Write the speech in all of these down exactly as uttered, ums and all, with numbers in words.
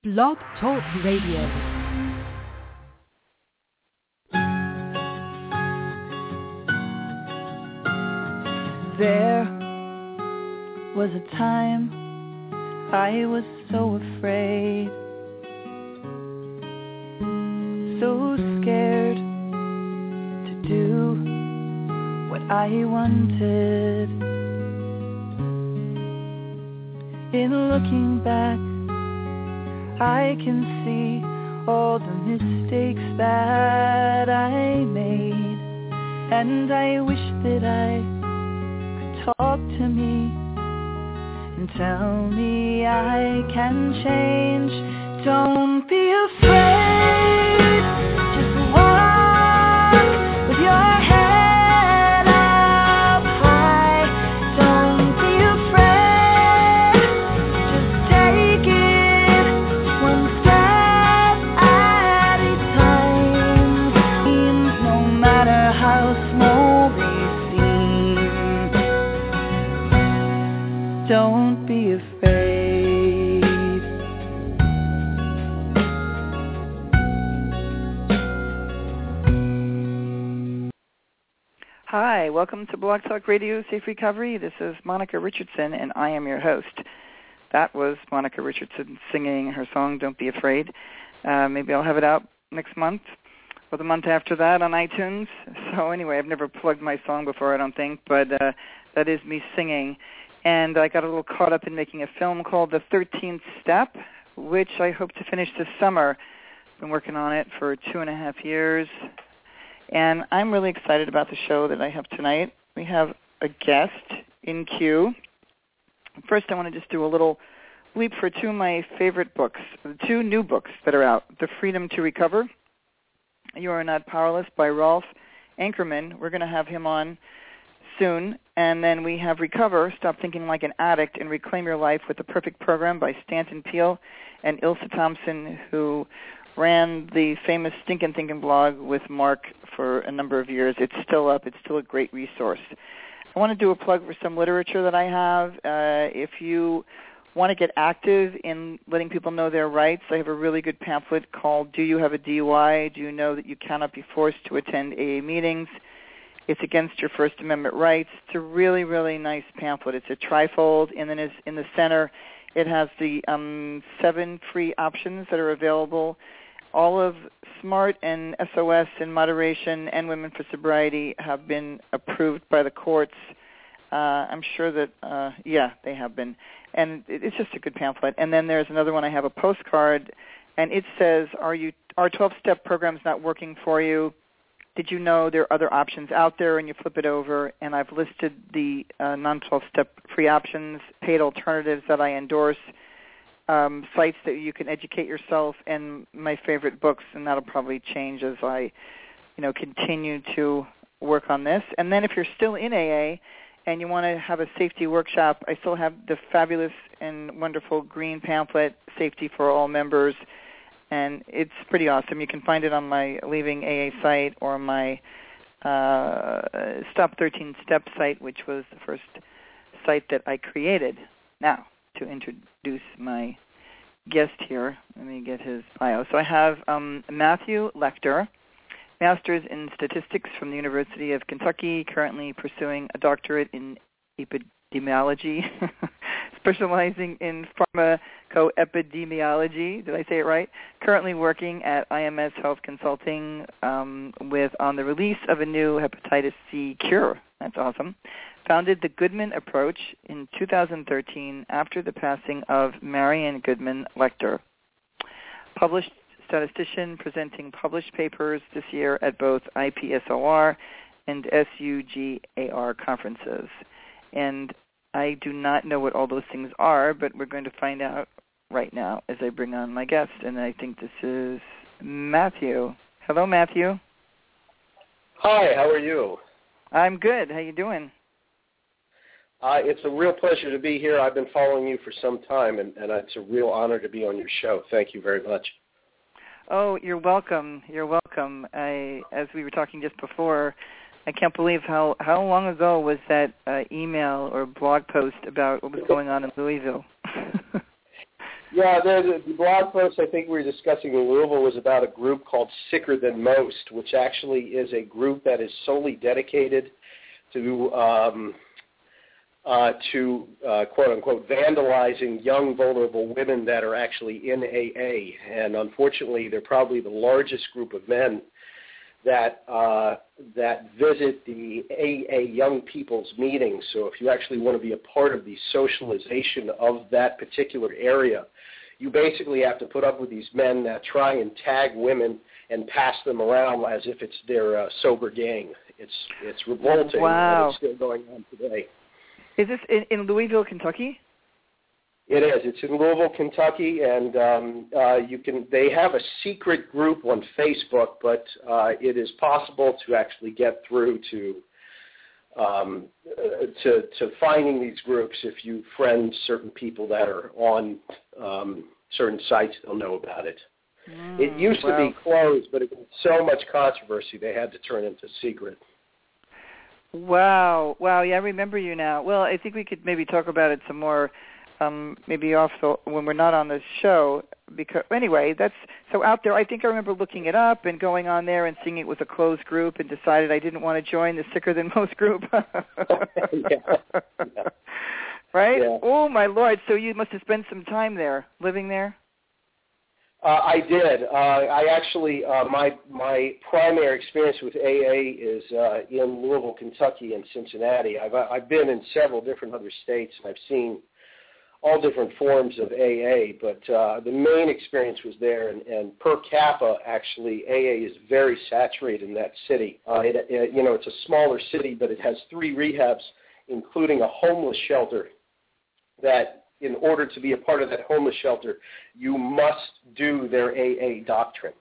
Blog Talk Radio. There was a time I was so afraid, so scared to do what I wanted. In looking back, I can see all the mistakes that I made, and I wish that I could talk to me and tell me I can change. Don't be afraid, just walk with your head up high. Don't be afraid, just take it one step at a time. No matter how small they seem, don't be afraid. Hi, welcome to Blog Talk Radio Safe Recovery. This is Monica Richardson, and I am your host. That was Monica Richardson singing her song, Don't Be Afraid. Uh, maybe I'll have it out next month or the month after that on iTunes. So anyway, I've never plugged my song before, I don't think, but uh, that is me singing. And I got a little caught up in making a film called The thirteenth Step, which I hope to finish this summer. Been working on it for two and a half years. And I'm really excited about the show that I have tonight. We have a guest in queue. First, I want to just do a little leap for two of my favorite books, the two new books that are out, The Freedom to Recover, You Are Not Powerless by Rolf Ankerman. We're going to have him on soon. And then we have Recover, Stop Thinking Like an Addict and Reclaim Your Life with the Perfect Program by Stanton Peele and Ilsa Thompson, who ran the famous Stinkin' Thinkin' blog with Mark for a number of years. It's still up. It's still a great resource. I want to do a plug for some literature that I have. Uh, if you want to get active in letting people know their rights, I have a really good pamphlet called Do You Have a D U I? Do You Know That You Cannot Be Forced to Attend A A Meetings? It's against your First Amendment rights. It's a really, really nice pamphlet. It's a trifold, and then it's in the center it has the um, seven free options that are available. All of SMART and S O S and Moderation and Women for Sobriety have been approved by the courts. Uh, I'm sure that, uh, yeah, they have been. And it's just a good pamphlet. And then there's another one. I have a postcard, and it says, "Are you our twelve-step program's not working for you? Did you know there are other options out there?" And you flip it over, and I've listed the uh, non twelve-step free options, paid alternatives that I endorse, Um, sites that you can educate yourself, and my favorite books, and that'll probably change as I, you know, continue to work on this. And then if you're still in A A and you want to have a safety workshop, I still have the fabulous and wonderful green pamphlet, Safety for All Members, and it's pretty awesome. You can find it on my Leaving A A site or my uh, Stop thirteen Step site, which was the first site that I created. Now, to introduce my guest here, let me get his bio. So I have um, Matthew Lecter, Master's in Statistics from the University of Kentucky, currently pursuing a doctorate in epidemiology, specializing in pharmacoepidemiology. Did I say it right? Currently working at I M S Health Consulting um, with on the release of a new hepatitis C cure. That's awesome. Founded the Goodman Approach in two thousand thirteen after the passing of Marion Goodman Lecter. Published statistician presenting published papers this year at both I P S O R and S U G A R conferences. And I do not know what all those things are, but we're going to find out right now as I bring on my guest. And I think this is Matthew. Hello, Matthew. Hi, how are you? I'm good. How you doing? Uh, it's a real pleasure to be here. I've been following you for some time, and, and it's a real honor to be on your show. Thank you very much. Oh, you're welcome. You're welcome. I, as we were talking just before, I can't believe how, how long ago was that uh, email or blog post about what was going on in Louisville. Yeah, the, the blog post I think we were discussing in Louisville was about a group called Sicker Than Most, which actually is a group that is solely dedicated to um, uh, to uh, quote unquote vandalizing young vulnerable women that are actually in A A, and unfortunately, they're probably the largest group of men that uh, that visit the A A young people's meetings. So if you actually want to be a part of the socialization of that particular area, you basically have to put up with these men that try and tag women and pass them around as if it's their uh, sober gang. It's it's revolting, wow. and it's still going on today. Is this in, in Louisville, Kentucky? It is. It's in Louisville, Kentucky, and um, uh, you can. They have a secret group on Facebook, but uh, it is possible to actually get through to um, uh, to to finding these groups if you friend certain people that are on um, certain sites. They'll know about it. Mm, it used wow. to be closed, but it was so much controversy they had to turn it into secret. Wow, wow, yeah, I remember you now. Well, I think we could maybe talk about it some more, um, maybe off the, when we're not on the show. Because anyway, that's so out there. I think I remember looking it up and going on there and seeing it was a closed group and decided I didn't want to join the Sicker Than Most group. yeah. Yeah. Right? Yeah. Oh my Lord! So you must have spent some time there, living there. Uh, I did. Uh, I actually, uh, my my primary experience with A A is uh, in Louisville, Kentucky, and Cincinnati. I've I've been in several different other states, and I've seen all different forms of A A. But uh, the main experience was there, and, and per capita, actually, A A is very saturated in that city. Uh, it, it, you know, it's a smaller city, but it has three rehabs, including a homeless shelter that, in order to be a part of that homeless shelter, you must do their A A doctrine.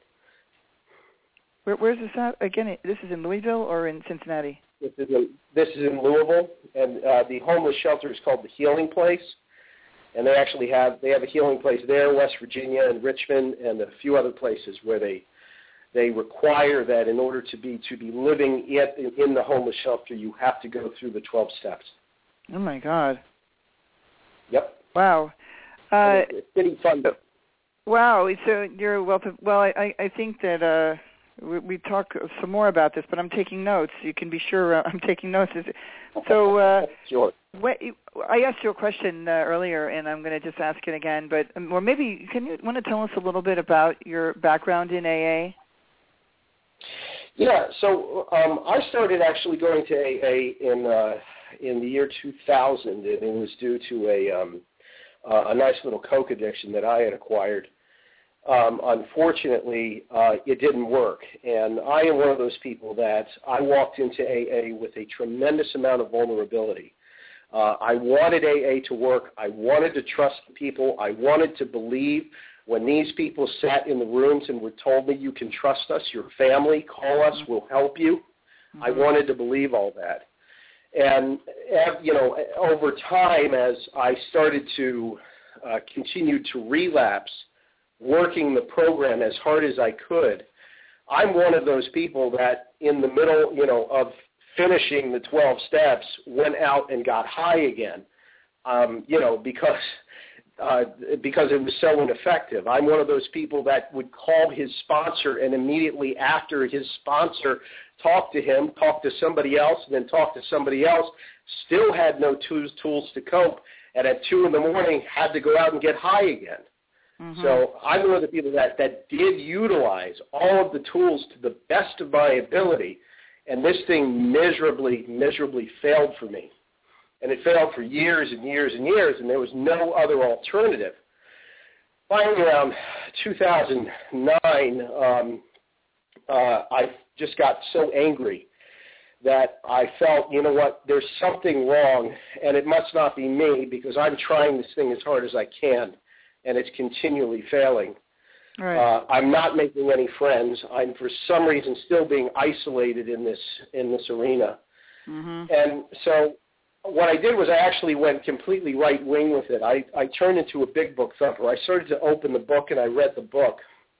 Where, where's this at? Again, this is in Louisville or in Cincinnati? This is in, this is in Louisville, and uh, the homeless shelter is called the Healing Place, and they actually have they have a healing place there, West Virginia and Richmond, and a few other places where they they require that in order to be to be living in, in the homeless shelter, you have to go through the twelve steps. Oh my God! Yep. Wow. Uh, it's pretty fun. Wow. So you're well. Well, I, I think that uh, we, we talk some more about this, but I'm taking notes. You can be sure uh, I'm taking notes. So, uh, sure. What, I asked you a question uh, earlier, and I'm going to just ask it again. But um, or maybe can you want to tell us a little bit about your background in A A? Yeah. So um, I started actually going to A A in uh, in the year two thousand, and it was due to a um, Uh, a nice little coke addiction that I had acquired. Um, unfortunately, uh, it didn't work, and I am one of those people that I walked into A A with a tremendous amount of vulnerability. Uh, I wanted A A to work. I wanted to trust the people. I wanted to believe when these people sat in the rooms and were told me, you can trust us, your family, call us, we'll help you. Mm-hmm. I wanted to believe all that. And, you know, over time, as I started to uh, continue to relapse, working the program as hard as I could, I'm one of those people that in the middle, you know, of finishing the twelve steps, went out and got high again, um, you know, because uh, because it was so ineffective. I'm one of those people that would call his sponsor, and immediately after his sponsor talk to him, talk to somebody else, and then talk to somebody else, still had no tools, tools to cope, and at two in the morning had to go out and get high again. Mm-hmm. So I'm one of the people that, that did utilize all of the tools to the best of my ability, and this thing miserably, miserably failed for me. And it failed for years and years and years, and there was no other alternative. Finally, around two thousand nine, um, uh, I just got so angry that I felt, you know what, there's something wrong, and it must not be me because I'm trying this thing as hard as I can, and it's continually failing. Right. Uh, I'm not making any friends. I'm, for some reason, still being isolated in this in this arena. Mm-hmm. And so what I did was I actually went completely right-wing with it. I, I turned into a big book thumper. I started to open the book, and I read the book,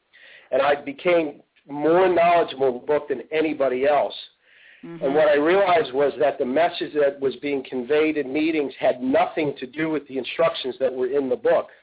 and I became more knowledgeable in the book than anybody else. Mm-hmm. And what I realized was that the message that was being conveyed in meetings had nothing to do with the instructions that were in the book.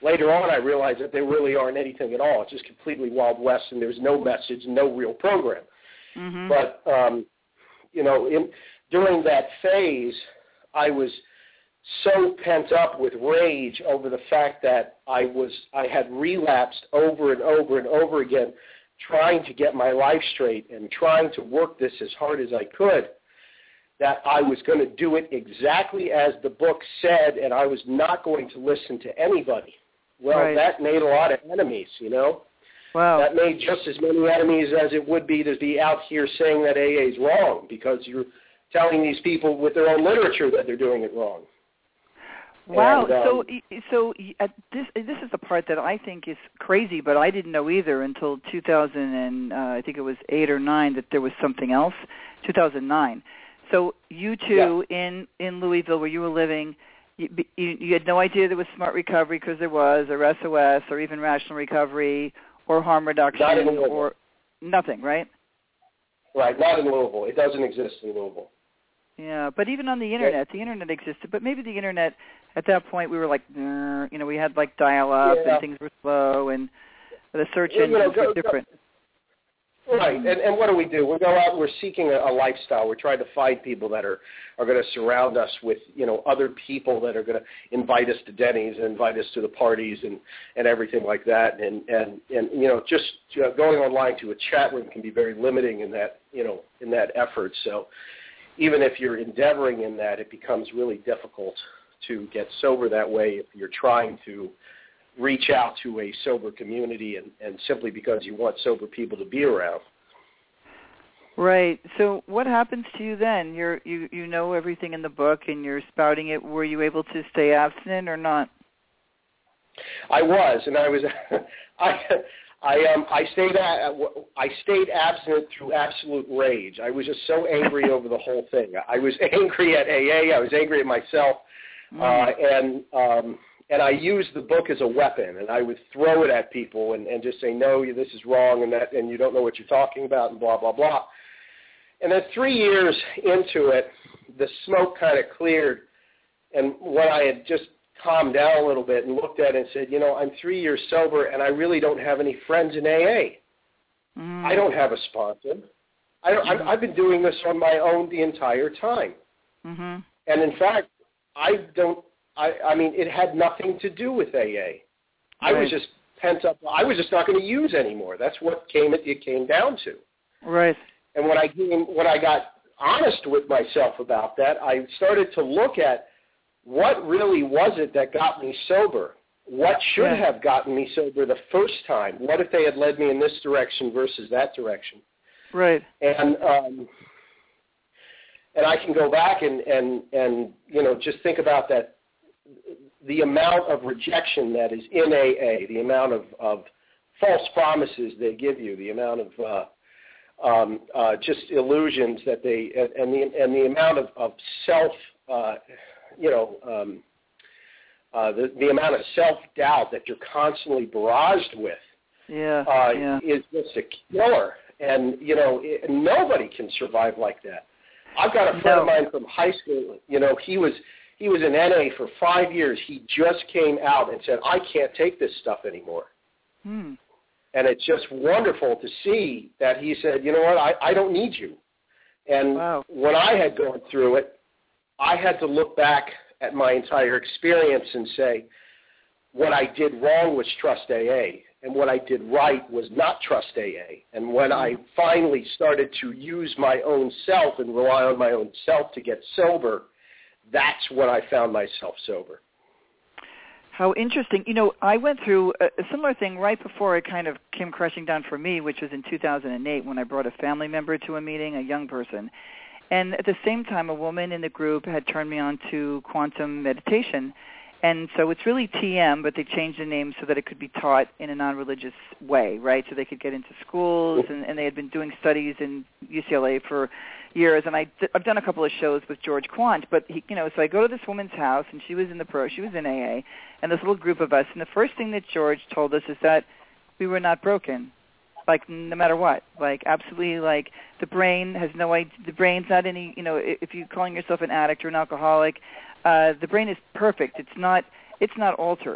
later on I realized that they really aren't anything at all. It's just completely Wild West, and there's no message, no real program. Mm-hmm. But, um, you know, in, during that phase, I was so pent up with rage over the fact that I was I had relapsed over and over and over again, trying to get my life straight and trying to work this as hard as I could, that I was going to do it exactly as the book said, and I was not going to listen to anybody. Well, right. that made a lot of enemies, you know. Wow. That made just as many enemies as it would be to be out here saying that A A is wrong, because you're telling these people with their own literature that they're doing it wrong. Wow. And, um, so, so uh, this this is the part that I think is crazy, but I didn't know either until two thousand and uh, I think it was eight or nine that there was something else. two thousand nine. So you two yeah. in in Louisville, where you were living, you, you, you had no idea there was Smart Recovery because there was, or S O S, or even Rational Recovery, or harm reduction, Not in Louisville. Or nothing, right? Right. Not in Louisville. It doesn't exist in Louisville. Yeah, but even on the internet, the internet existed. But maybe the internet at that point we were like, you know, we had like dial-up yeah. and things were slow and the search you engines know, go, were different. Go, right, and, and what do we do? We go out and we're seeking a, a lifestyle. We're trying to find people that are, are going to surround us with, you know, other people that are going to invite us to Denny's and invite us to the parties and, and everything like that. And, and, and you know, just you know, going online to a chat room can be very limiting in that, you know, in that effort. So even if you're endeavoring in that, it becomes really difficult to get sober that way if you're trying to reach out to a sober community and, and simply because you want sober people to be around. Right. So what happens to you then? You're, you you know everything in the book and you're spouting it. Were you able to stay abstinent or not? I was, and I was, I, I um, I stayed, I stayed abstinent through absolute rage. I was just so angry over the whole thing. I was angry at A A. I was angry at myself, mm. uh, and um, and I used the book as a weapon. And I would throw it at people and, and just say, no, this is wrong, and that, and you don't know what you're talking about, and blah blah blah. And then three years into it, the smoke kind of cleared, and when I had just calmed down a little bit and looked at it and said, you know, I'm three years sober and I really don't have any friends in A A. Mm. I don't have a sponsor. I don't, mm-hmm. I've been doing this on my own the entire time. Mm-hmm. And in fact, I don't, I, I mean, it had nothing to do with A A. I right. was just pent up. I was just not going to use anymore. That's what came, it came down to. Right. And when I came, when I got honest with myself about that, I started to look at what really was it that got me sober? What should yeah. have gotten me sober the first time? What if they had led me in this direction versus that direction? Right. And um, and I can go back and, and, and you know just think about that, the amount of rejection that is in A A, the amount of, of false promises they give you, the amount of uh, um, uh, just illusions that they, and, and the and the amount of, of self. Uh, you know, um, uh, the, the amount of self-doubt that you're constantly barraged with yeah, uh, yeah. is just a killer. And, you know, it, nobody can survive like that. I've got a friend no. of mine from high school, you know, he was he was in N A for five years. He just came out and said, I can't take this stuff anymore. Hmm. And it's just wonderful to see that he said, you know what, I, I don't need you. And wow. when I had gone through it, I had to look back at my entire experience and say, what I did wrong was trust A A, and what I did right was not trust A A. And when I finally started to use my own self and rely on my own self to get sober, that's when I found myself sober. How interesting. You know, I went through a, a similar thing right before it kind of came crashing down for me, which was in two thousand eight when I brought a family member to a meeting, a young person. And at the same time, a woman in the group had turned me on to quantum meditation. And so it's really T M, but they changed the name so that it could be taught in a non-religious way, right? So they could get into schools, and, and they had been doing studies in U C L A for years. And I, I've done a couple of shows with George Quant, but, he, you know, so I go to this woman's house, and she was in the pro, she was in A A, and this little group of us. And the first thing that George told us is that we were not broken. Like, no matter what, like, absolutely, like, the brain has no idea, the brain's not any, you know, if you're calling yourself an addict or an alcoholic, uh, the brain is perfect. It's not, it's not altered.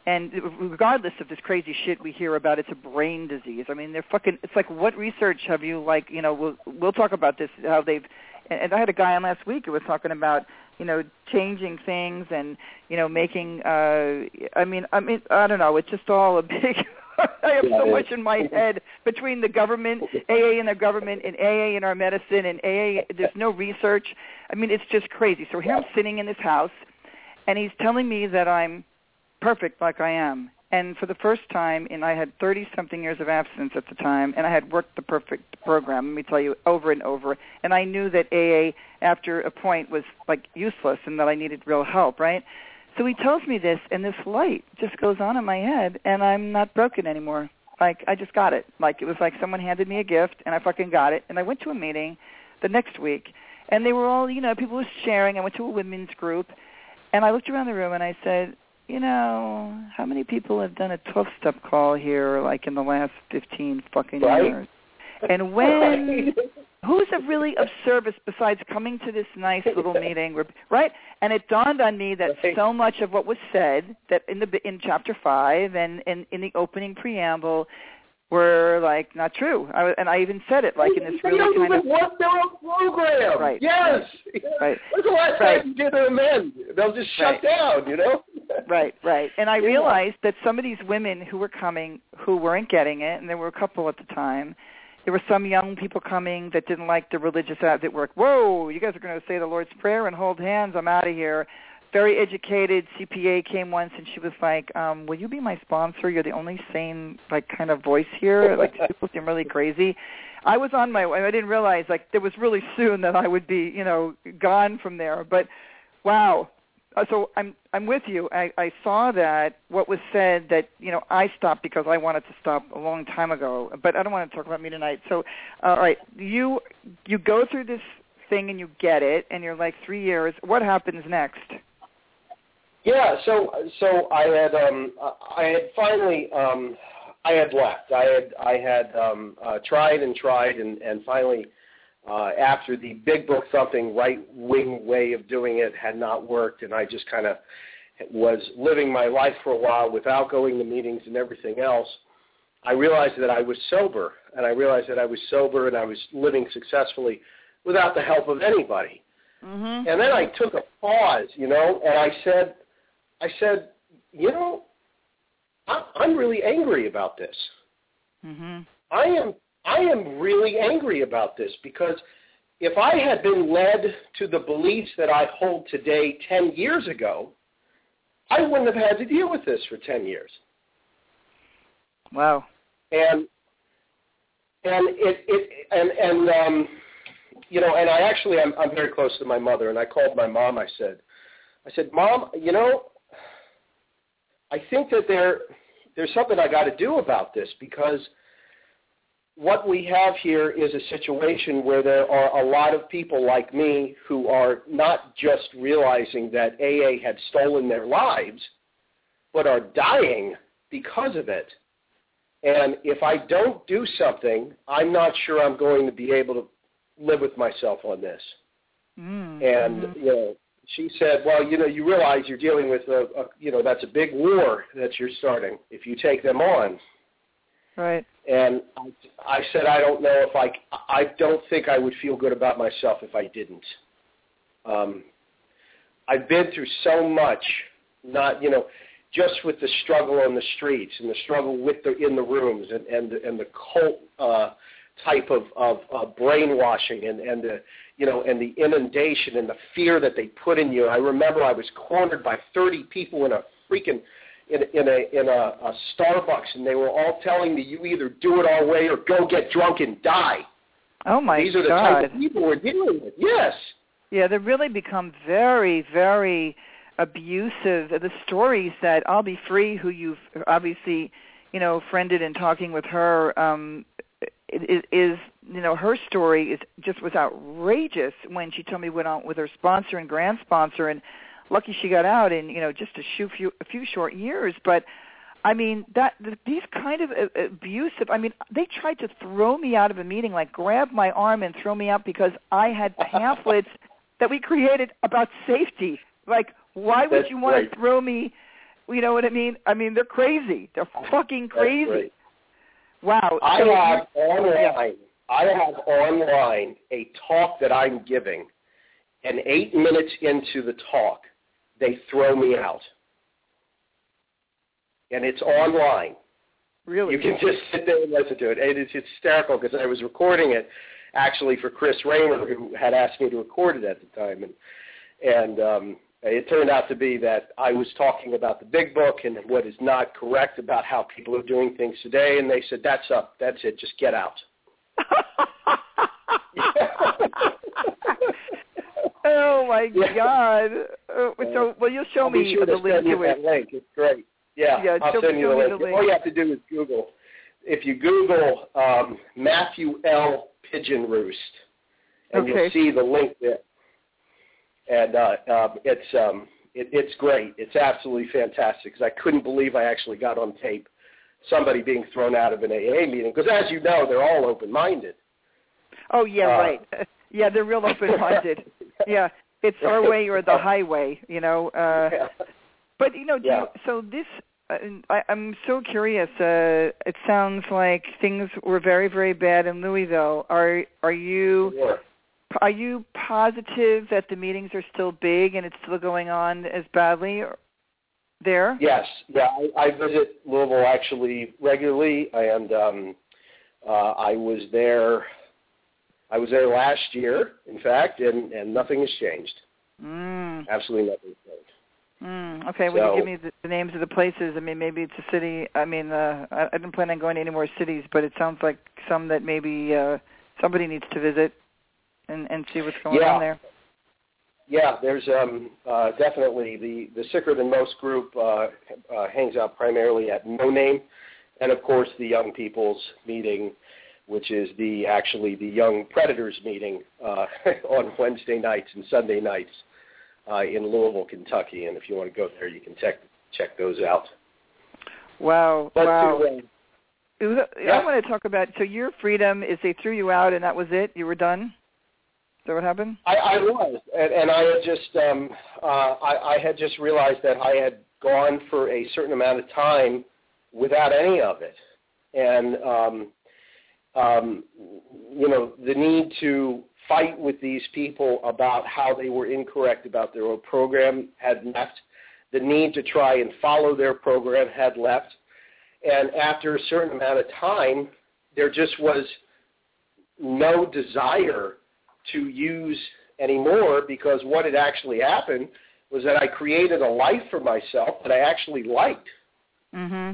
And regardless of this crazy shit we hear about, it's a brain disease. I mean, they're fucking, it's like, what research have you, like, you know, we'll, we'll talk about this, how they've, and I had a guy on last week who was talking about, you know, changing things and, you know, making, uh, I mean, I mean, I don't know, it's just all a big, I have so much in my head between the government, A A and the government, and A A and our medicine, and A A, there's no research. I mean, it's just crazy. So here I'm sitting in this house, and he's telling me that I'm perfect like I am. And for the first time, and I had thirty-something years of abstinence at the time, and I had worked the perfect program, let me tell you, over and over. And I knew that A A, after a point, was, like, useless and that I needed real help, right? So he tells me this, and this light just goes on in my head, and I'm not broken anymore. Like, I just got it. Like, it was like someone handed me a gift, and I fucking got it. And I went to a meeting the next week, and they were all, you know, people were sharing. I went to a women's group, and I looked around the room, and I said, you know, how many people have done a twelve-step call here, like, in the last fifteen fucking right? years? And when, who's a really of service besides coming to this nice little meeting, right? And it dawned on me that right. so much of what was said that in the in chapter five and in, in the opening preamble were, like, not true. I, and I even said it, like, in this they really don't kind even of... work their own program. Right. Yes. Right. When's the last right. time you did an amend? They'll just shut right. down, you know? Right, right. And I yeah. realized that some of these women who were coming who weren't getting it, and there were a couple at the time, there were some young people coming that didn't like the religious act that were, whoa, you guys are going to say the Lord's Prayer and hold hands, I'm out of here. Very educated C P A came once, and she was like, um, will you be my sponsor? You're the only sane, like, kind of voice here. Like, people seem really crazy. I was on my way. I didn't realize, like, there was really soon that I would be, you know, gone from there. But, wow. So I'm I'm with you. I, I saw that what was said that, you know, I stopped because I wanted to stop a long time ago. But I don't want to talk about me tonight. So, uh, all right, you you go through this thing and you get it, and you're like three years. What happens next? Yeah, so so I had um, I had finally um, I had left. I had I had um, uh, tried and tried, and and finally. Uh, after the big book thumping right-wing way of doing it had not worked, and I just kind of was living my life for a while without going to meetings and everything else, I realized that I was sober, and I realized that I was sober and I was living successfully without the help of anybody. Mm-hmm. And then I took a pause, you know, and I said, I said, you know, I'm really angry about this. Mm-hmm. I am I am really angry about this because if I had been led to the beliefs that I hold today ten years ago, I wouldn't have had to deal with this for ten years. Wow. And and it, it and and um, you know, and I actually I'm I'm very close to my mother, and I called my mom. I said, I said, Mom, you know, I think that there there's something I got to do about this because what we have here is a situation where there are a lot of people like me who are not just realizing that A A had stolen their lives, but are dying because of it. And if I don't do something, I'm not sure I'm going to be able to live with myself on this. Mm-hmm. And, you know, she said, well, you know, you realize you're dealing with, a, a, you know, that's a big war that you're starting if you take them on. Right. And I, I said, I don't know if I, I don't think I would feel good about myself if I didn't. Um, I've been through so much, not, you know, just with the struggle on the streets and the struggle with the, in the rooms and, and, and the cult uh, type of, of uh, brainwashing and, and the, you know, and the inundation and the fear that they put in you. I remember I was cornered by thirty people in a freaking, in, in a in a, a Starbucks, and they were all telling me, you either do it our way or go get drunk and die. Oh, my God. These are the God. type of people we're dealing with. Yes. Yeah, they really become very, very abusive. The stories that I'll Be Free, who you've obviously, you know, friended and talking with her, um, is, is, you know, her story is just was outrageous when she told me went on with her sponsor and grand sponsor, and lucky she got out in, you know, just a few, a few short years. But, I mean, that these kind of abusive, I mean, they tried to throw me out of a meeting, like grab my arm and throw me out because I had pamphlets that we created about safety. Like, why would That's you want right. to throw me You know what I mean? I mean, they're crazy. They're fucking crazy. Wow. I so have you, online, yeah. I have online a talk that I'm giving, and eight minutes into the talk, they throw me out. And it's online. Really? You can just sit there and listen to it. It is hysterical because I was recording it actually for Chris Raymer, who had asked me to record it at the time. And, and um, it turned out to be that I was talking about the big book and what is not correct about how people are doing things today. And they said, that's up. That's it. Just get out. Oh, my yeah. God. Uh, so, well, you'll show I'll me be sure the to link send you to that it. link. It's great. Yeah, yeah I'll show, send you show the link. the link. All you have to do is Google. If you Google um, Matthew L. Pigeon Roost, and okay. you'll see the link there. And uh, uh, it's um, it, it's great. It's absolutely fantastic because I couldn't believe I actually got on tape somebody being thrown out of an A A meeting because, as you know, they're all open-minded. Oh, yeah, uh, right. Yeah, they're real open-minded. Yeah, it's our way or the highway, you know. Uh, yeah. But, you know, do yeah. you, so this, uh, I, I'm so curious. Uh, it sounds like things were very, very bad in Louisville. Are are you Sure. are you positive that the meetings are still big and it's still going on as badly there? Yes. Yeah, I, I visit Louisville actually regularly, and um, uh, I was there. I was there last year, in fact, and, and nothing has changed. Mm. Absolutely nothing has changed. Mm, okay, so, will you give me the, the names of the places? I mean, maybe it's a city. I mean, uh, I, I didn't plan on going to any more cities, but it sounds like some that maybe uh, somebody needs to visit and, and see what's going yeah. on there. Yeah, there's um, uh, definitely the, the Sicker Than Most group uh, uh, hangs out primarily at No Name, and of course the Young People's Meeting, which is the actually the Young Predators meeting uh, on Wednesday nights and Sunday nights. Uh, in Louisville, Kentucky, and if you want to go there, you can check check those out. Wow, but wow. To, uh, was, yeah. I want to talk about, so your freedom is they threw you out and that was it? You were done? Is that what happened? I, I was, and, and I had just um, uh, I, I had just realized that I had gone for a certain amount of time without any of it, and um, um, you know the need to fight with these people about how they were incorrect about their own program had left. The need to try and follow their program had left. And after a certain amount of time, there just was no desire to use anymore because what had actually happened was that I created a life for myself that I actually liked. Mm-hmm.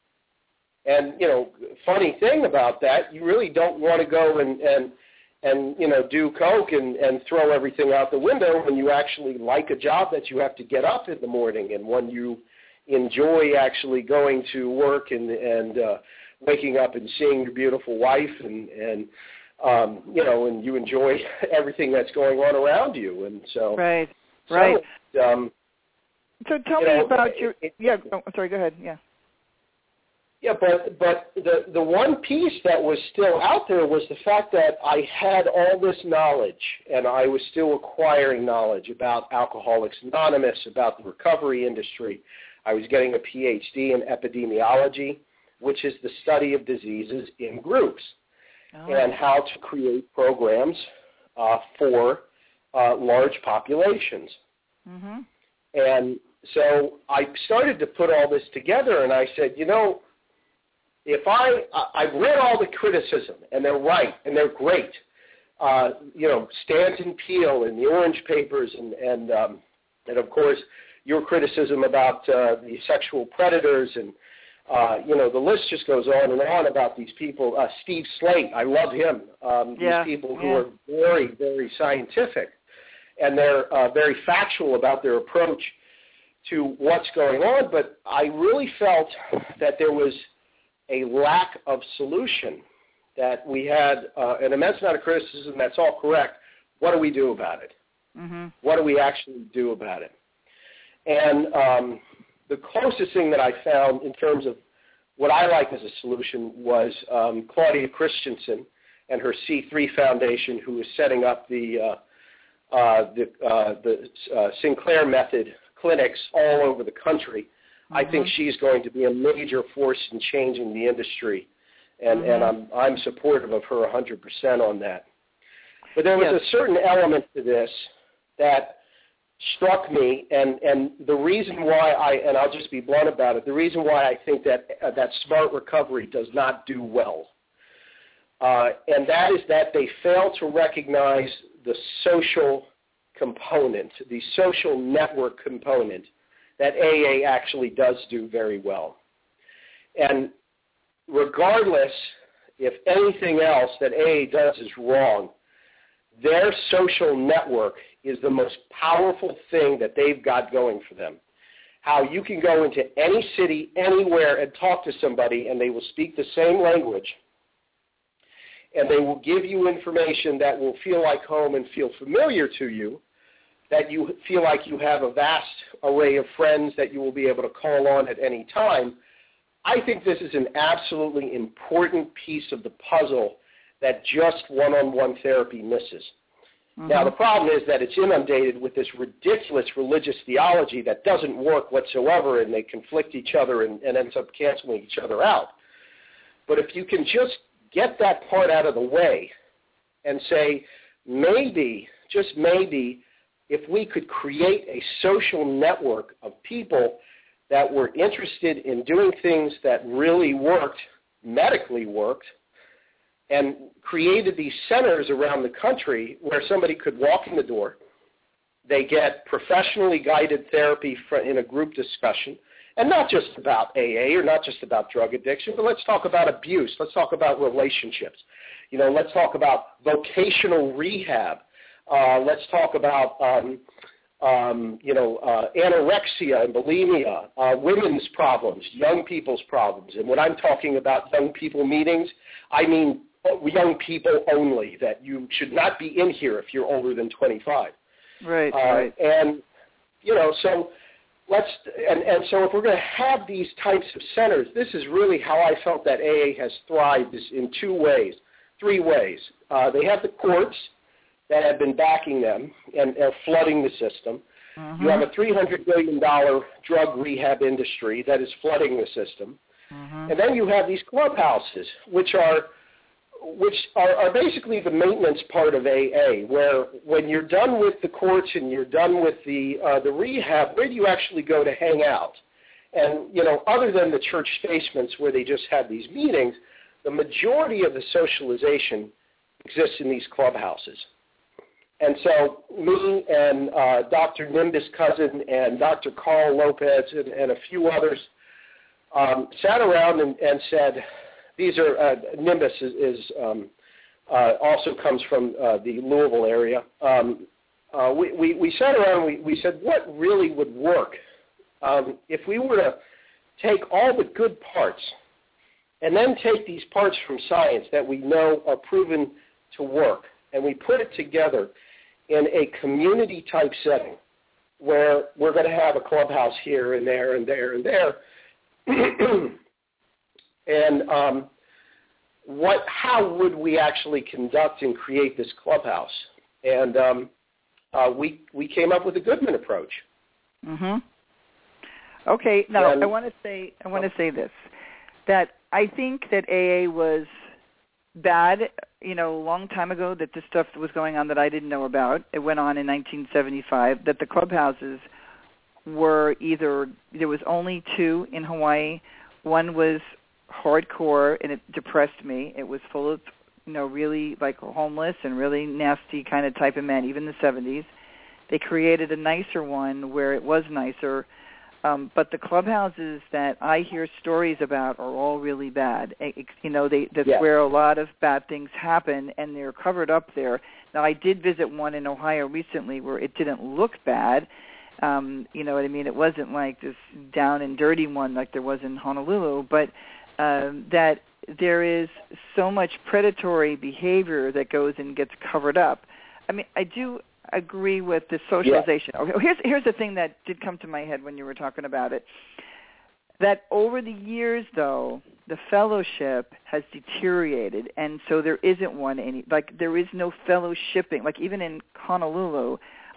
And, you know, funny thing about that, you really don't want to go and, and and, you know, do coke and, and throw everything out the window when you actually like a job that you have to get up in the morning and when you enjoy actually going to work and, and uh, waking up and seeing your beautiful wife and, and um, you know, and you enjoy everything that's going on around you. And so, right, right. So, um, so tell me know, about your, it, yeah, oh, sorry, go ahead, yeah. Yeah, but but the the one piece that was still out there was the fact that I had all this knowledge, and I was still acquiring knowledge about Alcoholics Anonymous, about the recovery industry. I was getting a P H D in epidemiology, which is the study of diseases in groups, oh. and how to create programs uh, for uh, large populations. Mm-hmm. And so I started to put all this together, and I said, you know, If I, I've read all the criticism, and they're right, and they're great. Uh, you know, Stanton Peele and the Orange Papers, and and, um, and of course your criticism about uh, the sexual predators, and uh, you know the list just goes on and on about these people. Uh, Steve Slate, I love him. Um, yeah. These people yeah. who are very, very scientific, and they're uh, very factual about their approach to what's going on. But I really felt that there was a lack of solution, that we had uh, an immense amount of criticism. That's all correct. What do we do about it? Mm-hmm. What do we actually do about it? And um, the closest thing that I found in terms of what I like as a solution was um, Claudia Christensen and her C three Foundation, who is setting up the uh, uh, the, uh, the uh, Sinclair Method clinics all over the country. Mm-hmm. I think she's going to be a major force in changing the industry, and, mm-hmm. and I'm I'm supportive of her one hundred percent on that. But there was yes. a certain element to this that struck me, and, and the reason why I, and I'll just be blunt about it, the reason why I think that uh, that Smart Recovery does not do well, uh, and that is that they fail to recognize the social component, the social network component that A A actually does do very well. And regardless if anything else that A A does is wrong, their social network is the most powerful thing that they've got going for them. How you can go into any city, anywhere, and talk to somebody, and they will speak the same language, and they will give you information that will feel like home and feel familiar to you, that you feel like you have a vast array of friends that you will be able to call on at any time. I think this is an absolutely important piece of the puzzle that just one-on-one therapy misses. Mm-hmm. Now, the problem is that it's inundated with this ridiculous religious theology that doesn't work whatsoever, and they conflict each other and, and ends up canceling each other out. But if you can just get that part out of the way and say, maybe, just maybe, if we could create a social network of people that were interested in doing things that really worked, medically worked, and created these centers around the country where somebody could walk in the door, they get professionally guided therapy for, in a group discussion, and not just about A A or not just about drug addiction, but let's talk about abuse. Let's talk about relationships. You know, let's talk about vocational rehab. Uh, let's talk about, um, um, you know, uh, anorexia and bulimia, uh, women's problems, young people's problems. And when I'm talking about young people meetings, I mean young people only, that you should not be in here if you're older than twenty-five. Right, uh, right. And, you know, so let's, and, and so if we're going to have these types of centers, this is really how I felt that A A has thrived, is in two ways, three ways. Uh, they have the courts that have been backing them and are flooding the system. Mm-hmm. You have a three hundred billion dollars drug rehab industry that is flooding the system. Mm-hmm. And then you have these clubhouses, which are which are, are basically the maintenance part of A A, where when you're done with the courts and you're done with the uh, the rehab, where do you actually go to hang out? And, you know, other than the church basements where they just have these meetings, the majority of the socialization exists in these clubhouses. And so me and uh, Doctor Nimbus Cousin and Doctor Carl Lopez and, and a few others um, sat around and, and said, these are, uh, Nimbus is, is um, uh, also comes from uh, the Louisville area. Um, uh, we, we, we sat around and we, we said, what really would work um, if we were to take all the good parts and then take these parts from science that we know are proven to work, and we put it together in a community-type setting where we're going to have a clubhouse here and there and there and there. And um, what, how would we actually conduct and create this clubhouse? And um, uh, we we came up with a Goodman approach. Mm-hmm. Okay. Now and, I want to say I want to say this, that I think that A A was bad, you know, a long time ago, that this stuff was going on that I didn't know about. It went on in nineteen seventy-five, that the clubhouses were either, there was only two in Hawaii. One was hardcore, and it depressed me. It was full of, you know, really like homeless and really nasty kind of type of men, even in the seventies. They created a nicer one where it was nicer. Um, but the clubhouses that I hear stories about are all really bad. It, you know, they, that's yeah. where a lot of bad things happen, and they're covered up there. Now, I did visit one in Ohio recently where it didn't look bad. Um, you know what I mean? It wasn't like this down and dirty one like there was in Honolulu, but um, that there is so much predatory behavior that goes and gets covered up. I mean, I do agree with the socialization. Yeah. Okay, here's here's the thing that did come to my head when you were talking about it. That over the years, though, the fellowship has deteriorated, and so there isn't one any. Like there is no fellowshipping. Like even in Honolulu,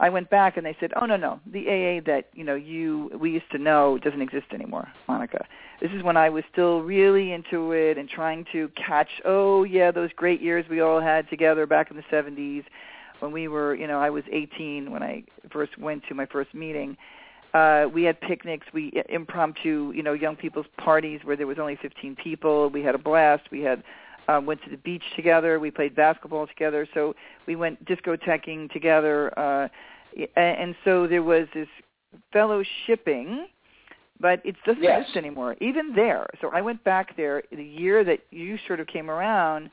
I went back and they said, oh, no, no, the A A that, you know, you we used to know doesn't exist anymore, Monica. This is when I was still really into it and trying to catch, oh, yeah, those great years we all had together back in the seventies when we were, you know, I was eighteen when I first went to my first meeting. Uh, we had picnics, we impromptu, you know, young people's parties where there was only fifteen people. We had a blast. We had uh, went to the beach together. We played basketball together. So we went discothequing together. Uh, and so there was this fellowshipping, but it doesn't yes. exist anymore, even there. So I went back there the year that you sort of came around,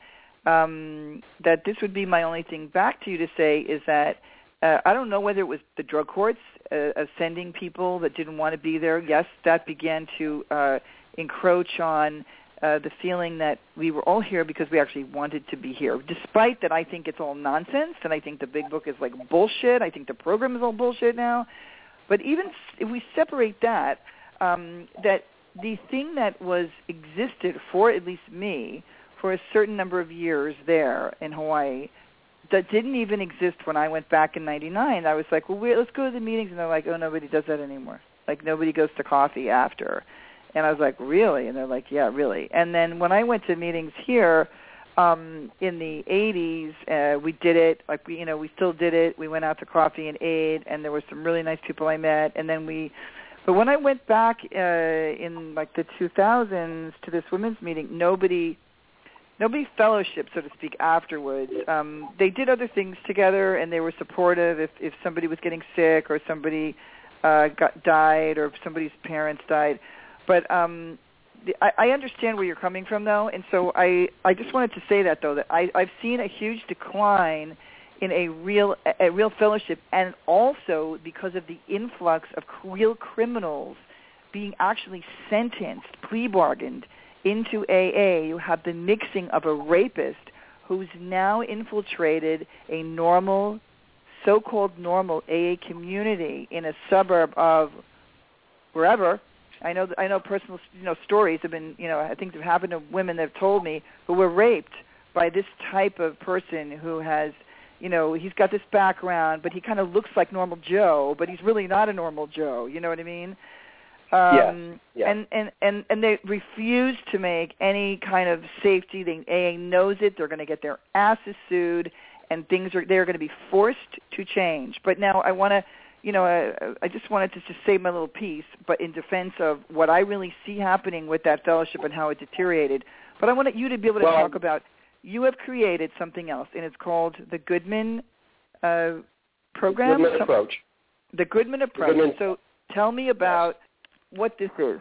um, that this would be my only thing back to you to say is that uh, I don't know whether it was the drug courts uh, sending people that didn't want to be there. Yes, that began to uh, encroach on uh, the feeling that we were all here because we actually wanted to be here, despite that I think it's all nonsense, and I think the big book is like bullshit. I think the program is all bullshit now. But even if we separate that, um, that the thing that was existed for at least me for a certain number of years there in Hawaii that didn't even exist when I went back in ninety-nine. I was like, well, wait, let's go to the meetings. And they're like, oh, nobody does that anymore. Like, nobody goes to coffee after. And I was like, really? And they're like, yeah, really. And then when I went to meetings here um, in the eighties, uh, we did it. Like, we, you know, we still did it. We went out to coffee and ate, and there were some really nice people I met. And then we, but when I went back uh, in, like, the two thousands to this women's meeting, nobody... Nobody fellowship, so to speak, afterwards. Um, they did other things together, and they were supportive if, if somebody was getting sick or somebody uh, got died or if somebody's parents died. But um, the, I, I understand where you're coming from, though, and so I, I just wanted to say that, though, that I, I've seen a huge decline in a real a real fellowship, and also because of the influx of real criminals being actually sentenced, plea bargained, into A A. You have the mixing of a rapist who's now infiltrated a normal, so-called normal A A community in a suburb of wherever. I know I know personal you know stories have been you know things have happened to women that have told me who were raped by this type of person who has you know he's got this background, but he kind of looks like normal Joe, but he's really not a normal Joe. You know what I mean? Um, yeah, yeah. And, and, and, and they refuse to make any kind of safety. The A A knows it. They're going to get their asses sued, and things are they're going to be forced to change. But now I want to, you know, I, I just wanted to just say my little piece, but in defense of what I really see happening with that fellowship and how it deteriorated. But I wanted you to be able to well, talk about, you have created something else, and it's called the Goodman uh, program. Goodman approach. The Goodman approach. The Goodman, so tell me about... Yes. What this is.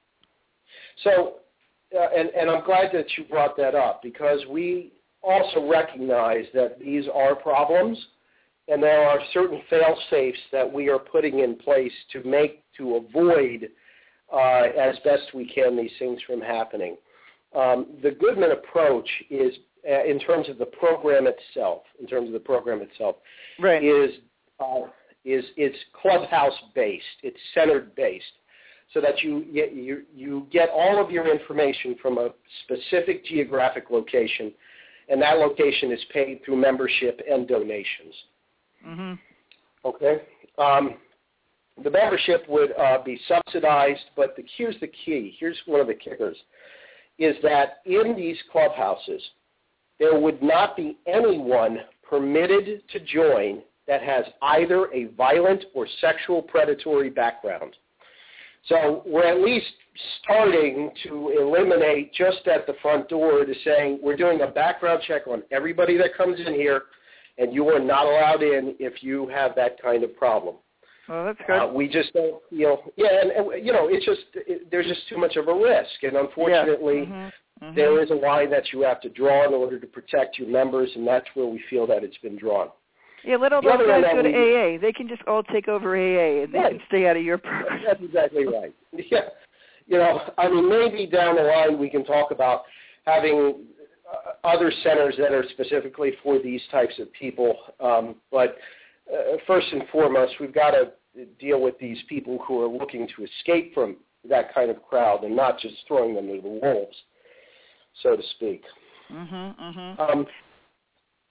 So, uh, and, and I'm glad that you brought that up because we also recognize that these are problems and there are certain fail-safes that we are putting in place to make, to avoid uh, as best we can these things from happening. Um, the Goodman approach is, uh, in terms of the program itself, in terms of the program itself, right. is, uh, is it's clubhouse-based, it's center-based. So that you, you you get all of your information from a specific geographic location, and that location is paid through membership and donations. Mm-hmm. Okay? Um, the membership would uh, be subsidized, but the, here's the key. Here's one of the kickers, is that in these clubhouses, there would not be anyone permitted to join that has either a violent or sexual predatory background. So we're at least starting to eliminate just at the front door to saying we're doing a background check on everybody that comes in here, and you are not allowed in if you have that kind of problem. Well, that's good. Uh, we just don't, you know, yeah, and, and you know, it's just it, there's just too much of a risk, and unfortunately, yeah. mm-hmm. Mm-hmm. there is a line that you have to draw in order to protect your members, and that's where we feel that it's been drawn. Yeah, let all those guys go to A A. They can just all take over A A, and they right. can stay out of your program. That's exactly right. Yeah, you know, I mean, maybe down the line we can talk about having uh, other centers that are specifically for these types of people. Um, but uh, first and foremost, we've got to deal with these people who are looking to escape from that kind of crowd and not just throwing them to the wolves, so to speak. Mm-hmm, mm-hmm. Um,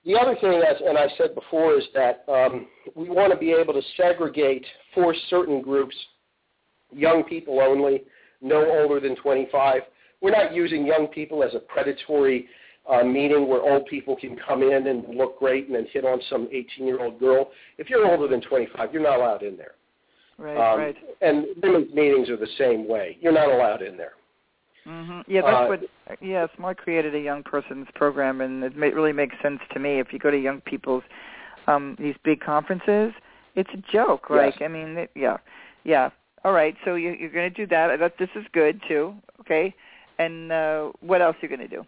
the other thing, as and I said before, is that um, we want to be able to segregate for certain groups, young people only, no older than twenty-five. We're not using young people as a predatory uh, meeting where old people can come in and look great and then hit on some eighteen-year-old girl. If you're older than twenty-five, you're not allowed in there. Right, um, right. And women's meetings are the same way. You're not allowed in there. Mm-hmm. Yeah, that's uh, what. Yeah, Smart created a young person's program, and it may, really makes sense to me. If you go to young people's um, these big conferences, it's a joke. Like, yes. I mean, it, yeah, yeah. All right, so you, you're going to do that. That this is good too. Okay, and uh, what else are you going to do?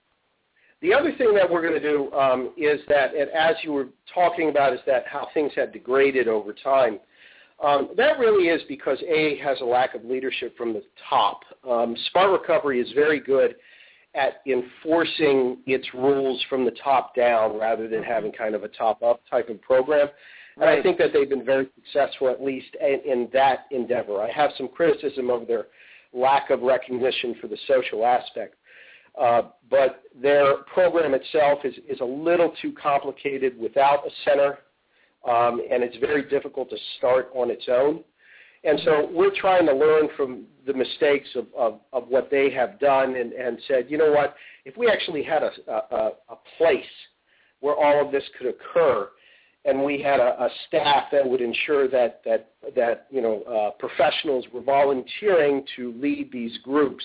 The other thing that we're going to do um, is that, and as you were talking about, is that how things have degraded over time. Um, that really is because A A has a lack of leadership from the top. Um, Smart Recovery is very good at enforcing its rules from the top down rather than having kind of a top-up type of program. And Right. I think that they've been very successful, at least in, in that endeavor. I have some criticism of their lack of recognition for the social aspect. Uh, but their program itself is, is a little too complicated without a center. Um, and it's very difficult to start on its own. And so we're trying to learn from the mistakes of, of, of what they have done and, and said, you know what, if we actually had a, a, a place where all of this could occur and we had a, a staff that would ensure that, that, that you know, uh, professionals were volunteering to lead these groups,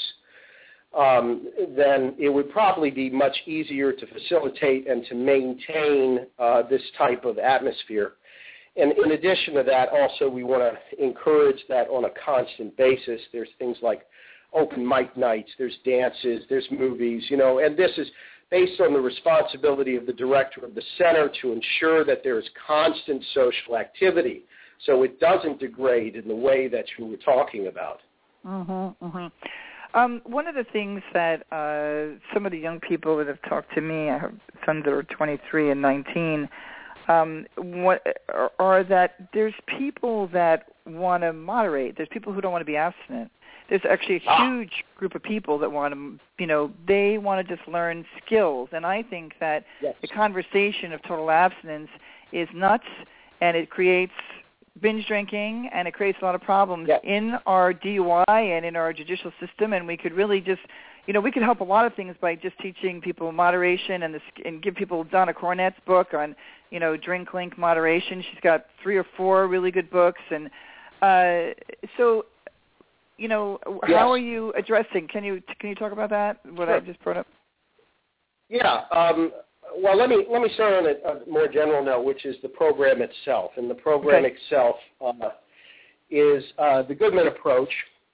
Um, then it would probably be much easier to facilitate and to maintain uh, this type of atmosphere. And in addition to that, also we want to encourage that on a constant basis. There's things like open mic nights, there's dances, there's movies, you know, and this is based on the responsibility of the director of the center to ensure that there is constant social activity so it doesn't degrade in the way that you were talking about. Mm-hmm, mm-hmm. Um, one of the things that uh, some of the young people that have talked to me, I have sons that are twenty-three and nineteen, um, what, are, are that there's people that want to moderate. There's people who don't want to be abstinent. There's actually a huge group of people that want to, you know, they want to just learn skills. And I think that yes. the conversation of total abstinence is nuts, and it creates binge drinking, and it creates a lot of problems yes. in our D U I and in our judicial system, and we could really just, you know, we could help a lot of things by just teaching people moderation and, the, and give people Donna Cornett's book on, you know, drink link moderation. She's got three or four really good books, and uh, so, you know, yes. how are you addressing? Can you can you talk about that? What sure. I just brought up. Yeah. Um, well, let me let me start on a, a more general note, which is the program itself. And the program okay. itself uh, is uh, the Goodman approach.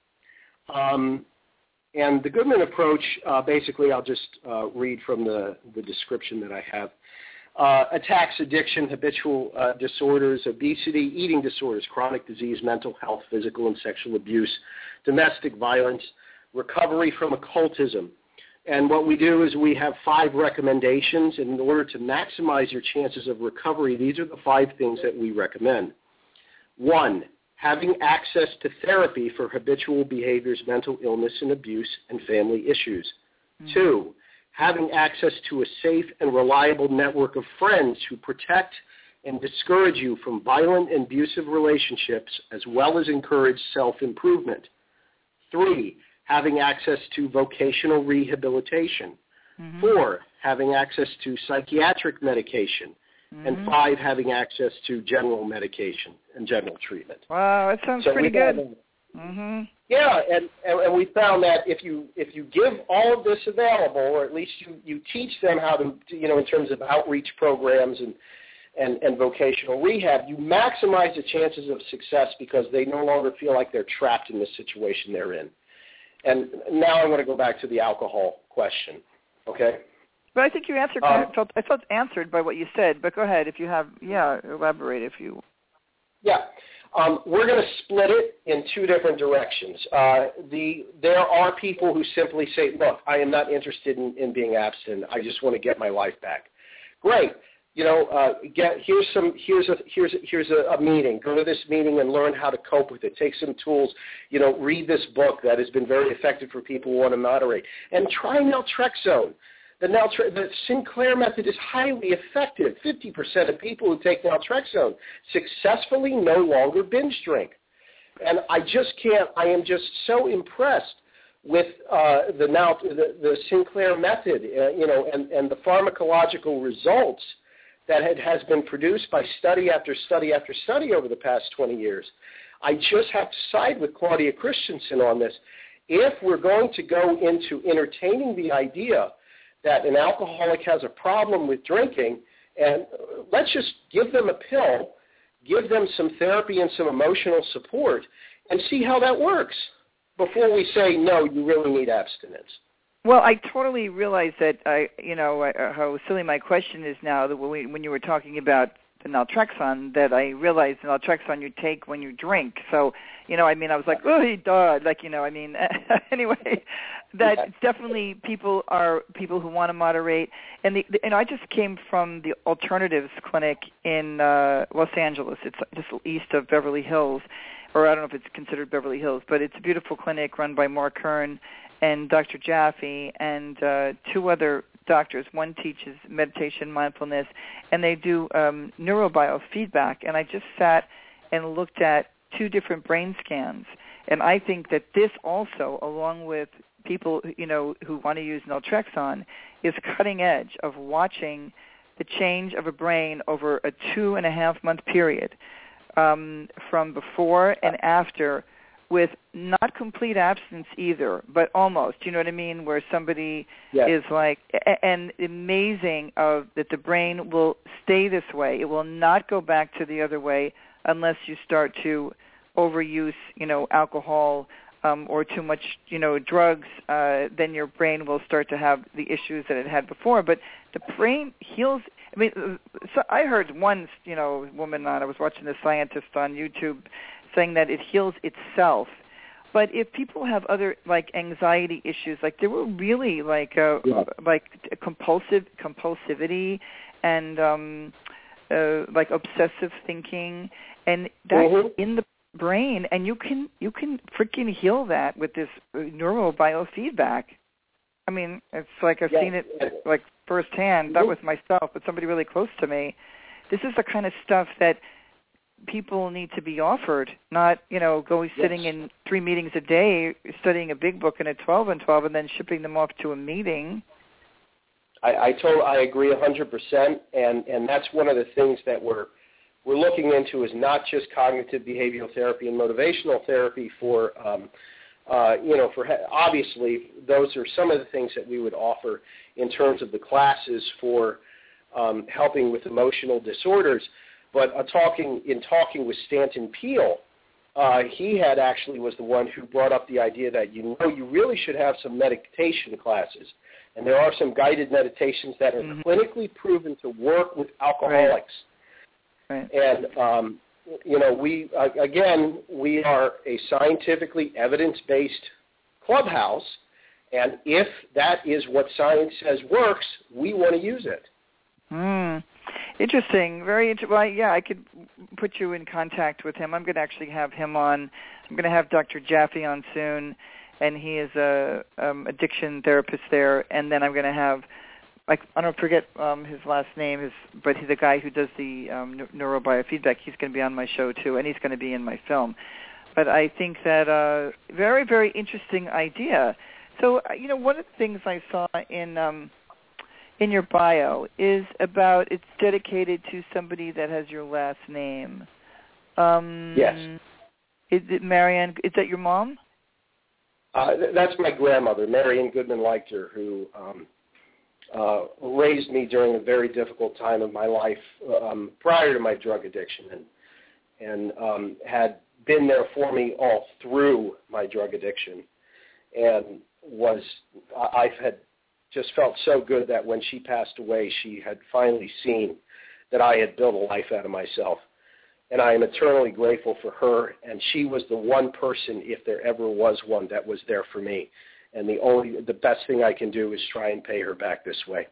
Um, and the Goodman approach, uh, basically, I'll just uh, read from the, the description that I have. Uh, attacks addiction, habitual uh, disorders, obesity, eating disorders, chronic disease, mental health, physical and sexual abuse, domestic violence, recovery from occultism. And what we do is we have five recommendations. And in order to maximize your chances of recovery, these are the five things that we recommend. One, having access to therapy for habitual behaviors, mental illness and abuse, and family issues. Mm-hmm. Two, having access to a safe and reliable network of friends who protect and discourage you from violent and abusive relationships, as well as encourage self-improvement. Three, having access to vocational rehabilitation. Mm-hmm. Four, having access to psychiatric medication. Mm-hmm. And five, having access to general medication and general treatment. Wow, that sounds so pretty good. Have, mm-hmm. Yeah, and, and, and we found that if you if you give all of this available, or at least you, you teach them how to, you know, in terms of outreach programs and, and, and vocational rehab, you maximize the chances of success because they no longer feel like they're trapped in the situation they're in. And now I'm going to go back to the alcohol question, okay? But I think you answered, um, I, felt, I felt answered by what you said, but go ahead if you have, yeah, elaborate if you. Yeah. Um, we're going to split it in two different directions. Uh, the there are people who simply say, look, I am not interested in, in being abstinent. I just want to get my life back. Great. You know, uh, get here's some here's a here's a, here's a, a meeting. Go to this meeting and learn how to cope with it. Take some tools. You know, read this book that has been very effective for people who want to moderate. And try naltrexone. The, naltre- the Sinclair method is highly effective. fifty percent of people who take naltrexone successfully no longer binge drink. And I just can't, I am just so impressed with uh, the, now, the, the Sinclair method, uh, you know, and, and the pharmacological results that had, has been produced by study after study after study over the past twenty years. I just have to side with Claudia Christensen on this. If we're going to go into entertaining the idea that an alcoholic has a problem with drinking, and let's just give them a pill, give them some therapy and some emotional support, and see how that works before we say, no, you really need abstinence. Well, I totally realize that, I, you know, how silly my question is now that when, we, when you were talking about the naltrexone, that I realized the naltrexone you take when you drink. So, you know, I mean, I was like, oh, he died. Like, you know, I mean, anyway, that yeah. definitely people are people who want to moderate. And the, and I just came from the Alternatives Clinic in uh, Los Angeles. It's just east of Beverly Hills, or I don't know if it's considered Beverly Hills, but it's a beautiful clinic run by Mark Kern and Doctor Jaffe and uh, two other doctors. One teaches meditation, mindfulness, and they do um, neurobiofeedback. And I just sat and looked at two different brain scans. And I think that this also, along with people, you know, who want to use naltrexone, is cutting edge of watching the change of a brain over a two and a half month period um, from before and after, with not complete abstinence either, but almost, you know what I mean, where somebody yes. is like, and amazing of that the brain will stay this way. It will not go back to the other way unless you start to overuse, you know, alcohol um, or too much, you know, drugs. Uh, then your brain will start to have the issues that it had before. But the brain heals. I mean, so I heard one, you know, woman on, I was watching the scientist on YouTube saying that it heals itself. But if people have other, like, anxiety issues, like there were really, like, uh, yeah. like compulsive compulsivity and, um, uh, like, obsessive thinking, and that's mm-hmm. in the brain, and you can you can freaking heal that with this neurobiofeedback. I mean, it's like I've yeah. seen it, like, firsthand, mm-hmm. not with myself, but somebody really close to me. This is the kind of stuff that people need to be offered, not, you know, going yes. sitting in three meetings a day, studying a big book and a twelve and twelve, and then shipping them off to a meeting. I, I told I agree a hundred percent, and and that's one of the things that we're we're looking into is not just cognitive behavioral therapy and motivational therapy for, um, uh, you know, for obviously those are some of the things that we would offer in terms of the classes for um, helping with emotional disorders. But uh, talking in talking with Stanton Peele, uh, he had actually was the one who brought up the idea that, you know, you really should have some meditation classes. And there are some guided meditations that are mm-hmm. clinically proven to work with alcoholics. Right. Right. And, um, you know, we, uh, again, we are a scientifically evidence-based clubhouse. And if that is what science says works, we want to use it. Mm. Interesting. Very interesting. Well, yeah, I could put you in contact with him. I'm going to actually have him on. I'm going to have Doctor Jaffe on soon, and he is a um, addiction therapist there. And then I'm going to have, like, I don't forget um, his last name, is, but he's the guy who does the um, neurobiofeedback. He's going to be on my show too, and he's going to be in my film. But I think that uh, very, very interesting idea. So, you know, one of the things I saw in um, in your bio is about it's dedicated to somebody that has your last name. Um, yes. Is it Marianne? Is that your mom? Uh, that's my grandmother, Marianne Goodman Leichter, who um, uh, raised me during a very difficult time of my life um, prior to my drug addiction, and and um, had been there for me all through my drug addiction, and was I've had. just felt so good that when she passed away, she had finally seen that I had built a life out of myself. And I am eternally grateful for her. And she was the one person, if there ever was one, that was there for me. And the only, the best thing I can do is try and pay her back this way.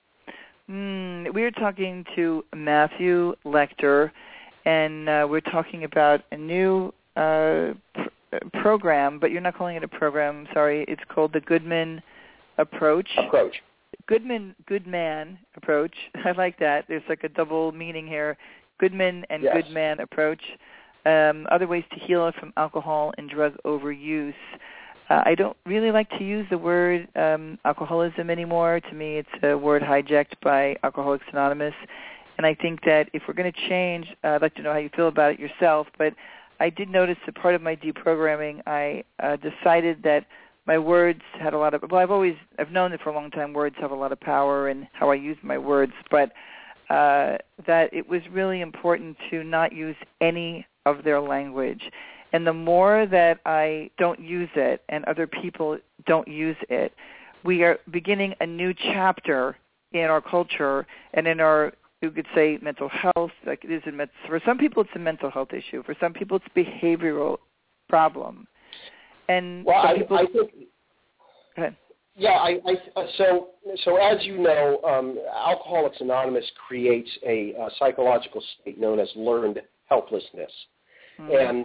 Mm, we were talking to Matthew Leichter, and uh, we're talking about a new uh, pr- program, but you're not calling it a program, sorry. It's called the Goodman Approach. Approach. Goodman, good man approach. I like that. There's like a double meaning here. Goodman and yes. good man approach. Um, other ways to heal from alcohol and drug overuse. Uh, I don't really like to use the word um, alcoholism anymore. To me, it's a word hijacked by Alcoholics Anonymous. And I think that if we're going to change, uh, I'd like to know how you feel about it yourself, but I did notice that part of my deprogramming, I uh, decided that my words had a lot of, well, I've always, I've known that for a long time words have a lot of power in how I use my words, but uh, that it was really important to not use any of their language. And the more that I don't use it and other people don't use it, we are beginning a new chapter in our culture and in our, you could say, mental health. Like it is in, for some people, it's a mental health issue. For some people, it's a behavioral problem. And well, I, people, I think. Go ahead. Yeah, I, I, so so as you know, um, Alcoholics Anonymous creates a, a psychological state known as learned helplessness, mm-hmm. and,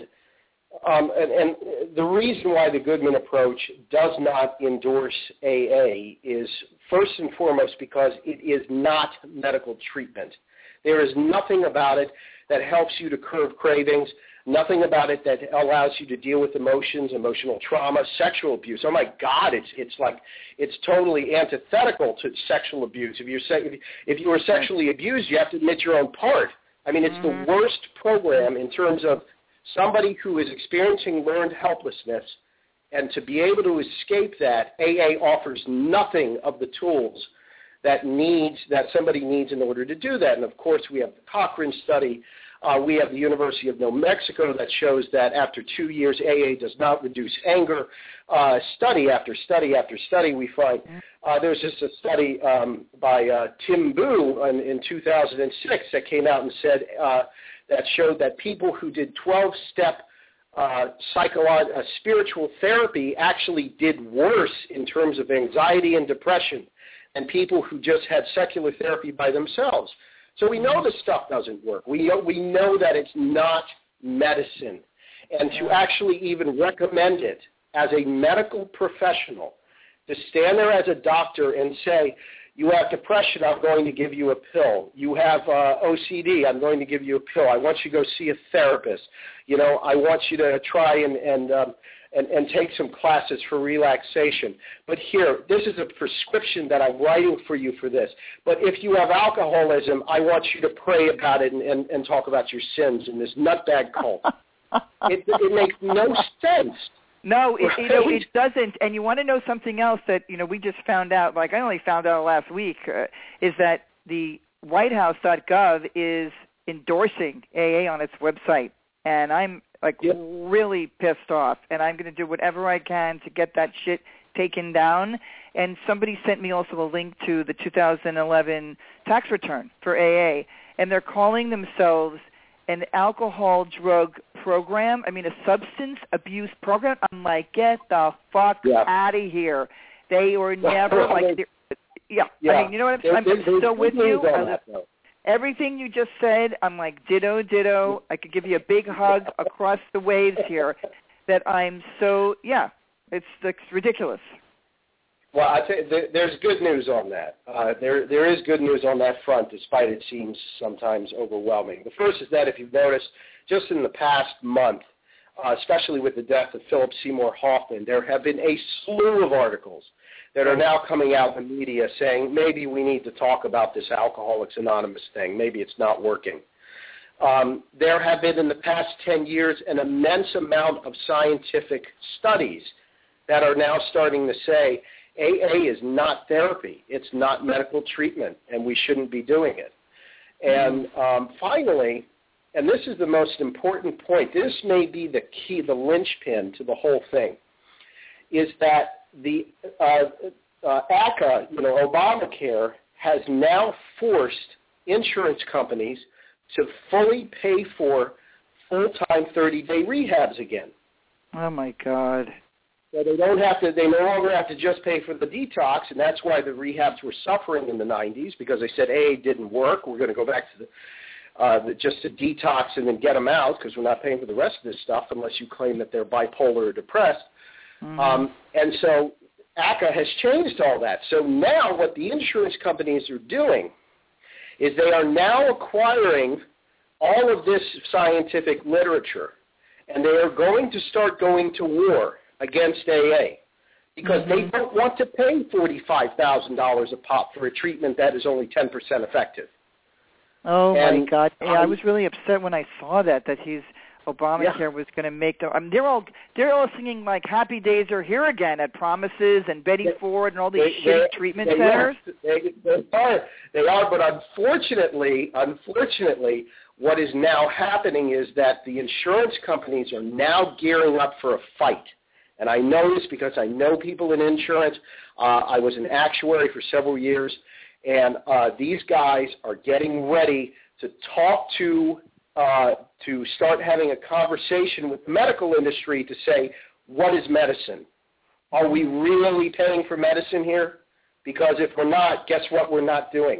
um, and and the reason why the Goodman approach does not endorse A A is first and foremost because it is not medical treatment. There is nothing about it that helps you to curb cravings. Nothing about it that allows you to deal with emotions, emotional trauma, sexual abuse. Oh my God, it's it's like it's totally antithetical to sexual abuse. If you're se- if you were sexually abused, you have to admit your own part. I mean, it's mm-hmm. the worst program in terms of somebody who is experiencing learned helplessness, and to be able to escape that, A A offers nothing of the tools that needs that somebody needs in order to do that. And of course, we have the Cochrane study. Uh, we have the University of New Mexico that shows that after two years, A A does not reduce anger. Uh, study after study after study, we find. Uh, there's just a study um, by uh, Tim Boo in, in two thousand six that came out and said uh, that showed that people who did twelve-step uh, psycholo- uh, spiritual therapy actually did worse in terms of anxiety and depression than people who just had secular therapy by themselves. So we know this stuff doesn't work. We know, we know that it's not medicine. And to actually even recommend it as a medical professional, to stand there as a doctor and say, you have depression, I'm going to give you a pill. You have uh, O C D, I'm going to give you a pill. I want you to go see a therapist. You know, I want you to try and, and um, And, and take some classes for relaxation. But here, this is a prescription that I'm writing for you for this. But if you have alcoholism, I want you to pray about it and, and, and talk about your sins in this nutbag cult. it, it makes no sense. No, it, right? you know, it doesn't. And you want to know something else that, you know, we just found out, like I only found out last week, uh, is that the white house dot gov is endorsing A A on its website. And I'm like yep. really pissed off, and I'm going to do whatever I can to get that shit taken down. And somebody sent me also a link to the two thousand eleven tax return for A A, and they're calling themselves an alcohol drug program. I mean, a substance abuse program. I'm like, get the fuck yeah. out of here. They were never like, yeah. yeah. I mean, you know what I'm saying? I'm, I'm still with you. I, Everything you just said, I'm like, ditto, ditto. I could give you a big hug across the waves here that I'm so, yeah, it's, it's ridiculous. Well, I tell you, there's good news on that. Uh, there, there is good news on that front, despite it seems sometimes overwhelming. The first is that if you've noticed, just in the past month, uh, especially with the death of Philip Seymour Hoffman, there have been a slew of articles that are now coming out in the media saying maybe we need to talk about this Alcoholics Anonymous thing. Maybe it's not working. Um, there have been in the past ten years an immense amount of scientific studies that are now starting to say A A is not therapy. It's not medical treatment, and we shouldn't be doing it. And um, finally, and this is the most important point, this may be the key, the linchpin to the whole thing, is that the uh, uh, A C A, you know, Obamacare, has now forced insurance companies to fully pay for full-time thirty-day rehabs again. Oh, my God. So they don't have to, they no longer have to just pay for the detox, and that's why the rehabs were suffering in the nineties, because they said, A, it didn't work. We're going to go back to the, uh, the, just to detox and then get them out because we're not paying for the rest of this stuff unless you claim that they're bipolar or depressed. Mm-hmm. Um, and so A C A has changed all that. So now what the insurance companies are doing is they are now acquiring all of this scientific literature, and they are going to start going to war against A A because mm-hmm. they don't want to pay forty-five thousand dollars a pop for a treatment that is only ten percent effective. Oh, and, my God. Yeah, um, I was really upset when I saw that, that he's Obamacare yeah. was going to make the. I mean, they're all they're all singing like "Happy Days Are Here Again" at Promises and Betty they, Ford and all these they, shitty they, treatment they, centers. They, they are, they are, but unfortunately, unfortunately, what is now happening is that the insurance companies are now gearing up for a fight. And I know this because I know people in insurance. Uh, I was an actuary for several years, and uh, these guys are getting ready to talk to. Uh, to start having a conversation with the medical industry to say, what is medicine? Are we really paying for medicine here? Because if we're not, guess what we're not doing?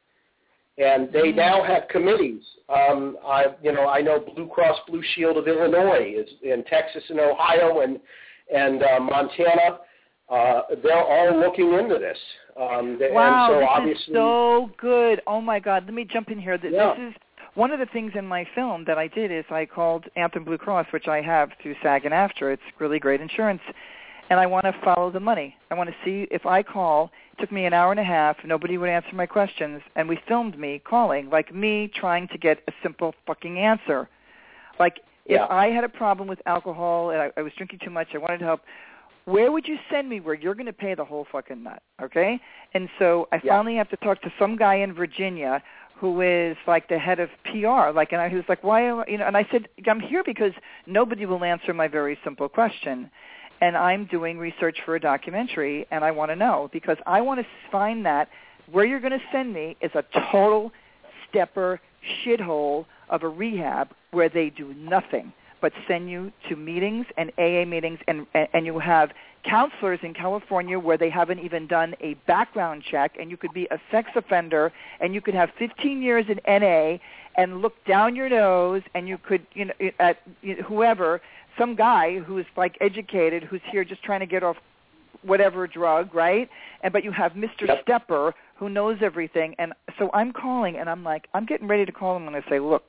And they now have committees. Um, I, you know, I know Blue Cross Blue Shield of Illinois is in Texas and Ohio and and uh, Montana. Uh, they're all looking into this. Um, they, wow, and so this obviously, is so good. Oh, my God. Let me jump in here. This, yeah. this is one of the things in my film that I did is I called Anthem Blue Cross, which I have through SAG and AFTRA. It's really great insurance. And I want to follow the money. I want to see if I call. It took me an hour and a half. Nobody would answer my questions. And we filmed me calling, like me trying to get a simple fucking answer. Like if yeah. I had a problem with alcohol and I, I was drinking too much, I wanted help, where would you send me where you're going to pay the whole fucking nut, okay? And so I yeah. finally have to talk to some guy in Virginia who is like the head of P R, like, and I, he was like, why, am I, you know, and I said, I'm here because nobody will answer my very simple question, and I'm doing research for a documentary, and I want to know, because I want to find that where you're going to send me is a total stepper shithole of a rehab where they do nothing but send you to meetings and A A meetings, and and you have counselors in California where they haven't even done a background check, and you could be a sex offender, and you could have fifteen years in N A and look down your nose, and you could, you know, at you know, whoever, some guy who's like educated, who's here just trying to get off whatever drug, right? And but you have Mister Yep. Stepper who knows everything, and so I'm calling, and I'm like, I'm getting ready to call him, and I say, look,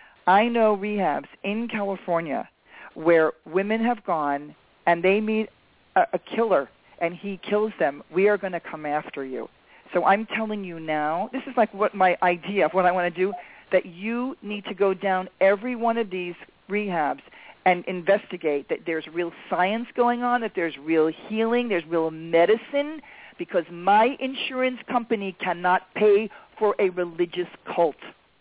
I know rehabs in California where women have gone and they meet a, a killer and he kills them. We are going to come after you. So I'm telling you now, this is like what my idea of what I want to do, that you need to go down every one of these rehabs and investigate that there's real science going on, that there's real healing, there's real medicine, because my insurance company cannot pay for a religious cult.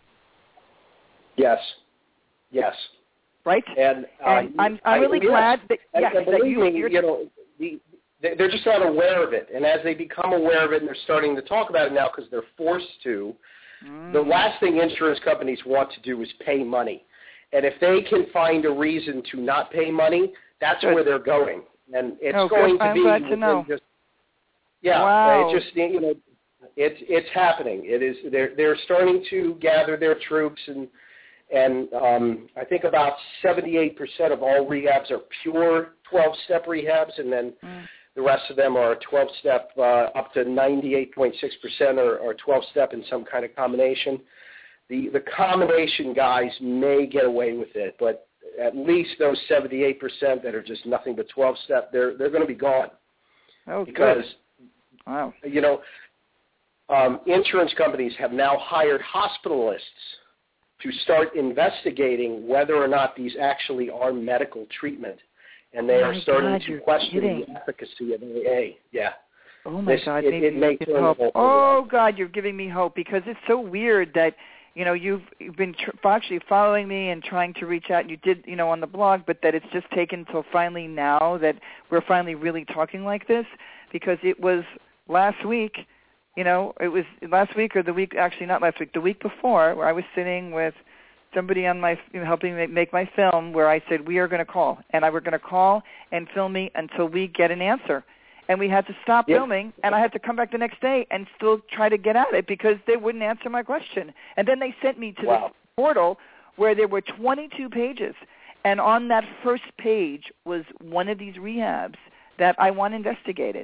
Yes, yes. Right? And, uh, and I'm, I'm really I, glad yes. that, yes, and, and that believe you, me, you know, the, they're just not aware of it. And as they become aware of it, and they're starting to talk about it now because they're forced to, mm. the last thing insurance companies want to do is pay money. And if they can find a reason to not pay money, that's good. Where they're going. And it's oh, going good. to I'm be glad to know. just, yeah, wow. it's just, you know, it's it's happening. It is they're they're starting to gather their troops, and and um, I think about seventy-eight percent of all rehabs are pure twelve-step rehabs, and then mm. the rest of them are twelve-step uh, up to ninety-eight point six percent are, are twelve-step in some kind of combination. The the combination guys may get away with it, but at least those seventy-eight percent that are just nothing but twelve-step, they're they're going to be gone. Oh, because good. Wow. You know, um, insurance companies have now hired hospitalists to start investigating whether or not these actually are medical treatment, and they oh are starting God, to you're question kidding. the efficacy of A A. Yeah. Oh my this, God, it, maybe it may you turn can help. the whole Oh around. God, you're giving me hope, because it's so weird that, you know, you've, you've been tr- actually following me and trying to reach out, and you did, you know, on the blog, but that it's just taken till finally now that we're finally really talking like this, because it was last week, you know, it was last week or the week, actually not last week, the week before, where I was sitting with somebody on my, you know, helping me make my film, where I said, we are going to call, and I were going to call and film me until we get an answer. And we had to stop yep. filming, and I had to come back the next day and still try to get at it because they wouldn't answer my question. And then they sent me to wow. this portal where there were twenty-two pages, and on that first page was one of these rehabs that I want investigated.